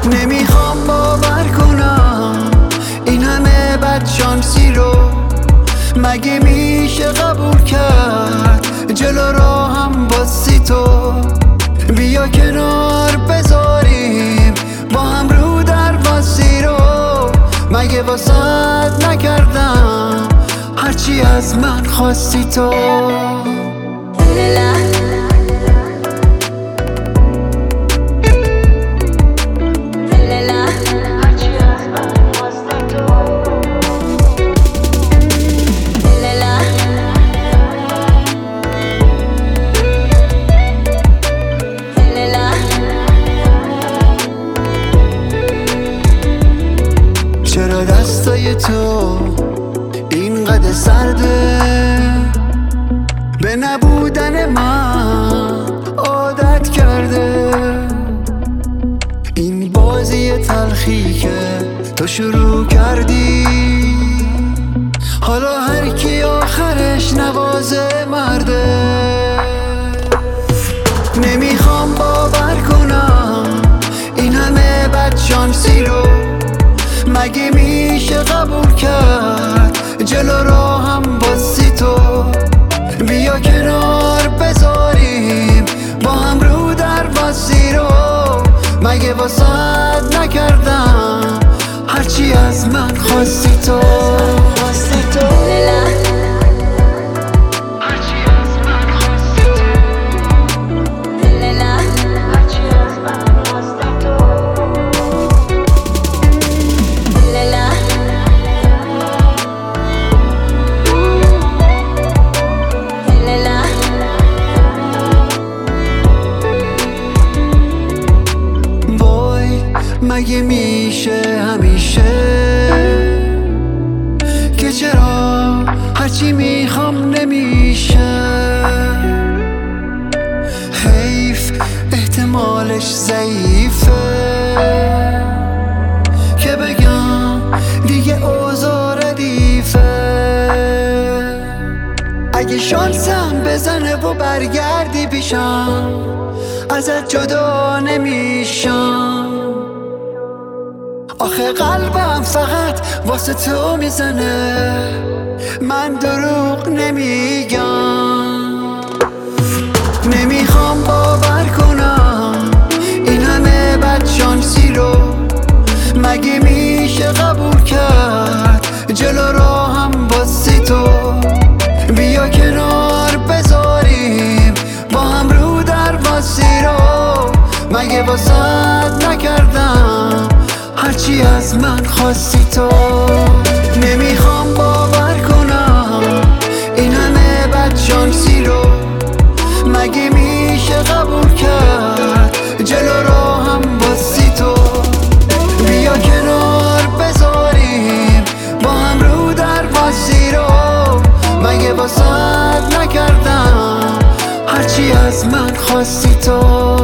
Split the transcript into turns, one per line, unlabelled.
نمیخوام باور کنم این همه بدشانسی رو مگه میشه قبول کرد. جلو راهم باسی تو، بیا کنار بذاریم با هم رو درواسی رو. مگه واسط نکردم هرچی از من خواستی تو. چرا دستای تو اینقدر سرده، به نبودن من عادت کرده. این بازی تلخی که تو شروع کردی، حالا هر کی آخرش نوازه مرده. نمیخوام باور کنم این همه بدشانسی رو مگه میشه قبول کرد. جلو راهم باسی تو، بیا کنار بذاریم با هم رو درواسی رو. مگه واسط نکردم هرچی از من خواستی تو. مگه میشه همیشه که چرا هرچی میخوام نمیشه. حیف احتمالش ضعیفه که بگم دیگه اوضاع ردیفه. اگه شانسم بزنه و برگردی پیشم ازت جدا نمیشم. آخه قلبم فقط واسه تو میزنه، من دروغ نمیگم. نمیخوام باور کنم این همه بدشانسی رو مگه میشه قبول کرد. جلو راهم باسی تو، بیا کنار بذاریم با هم رو درواسی رو. مگه واسط نکردم هرچی از من خواستی تو. نمیخوام باور کنم این همه بدشانسی رو مگه میشه قبول کرد. جلو راهم باسی تو، بیا کنار بذاریم با هم رو درواسی رو. مگه واسط نکردم هرچی از من خواستی تو.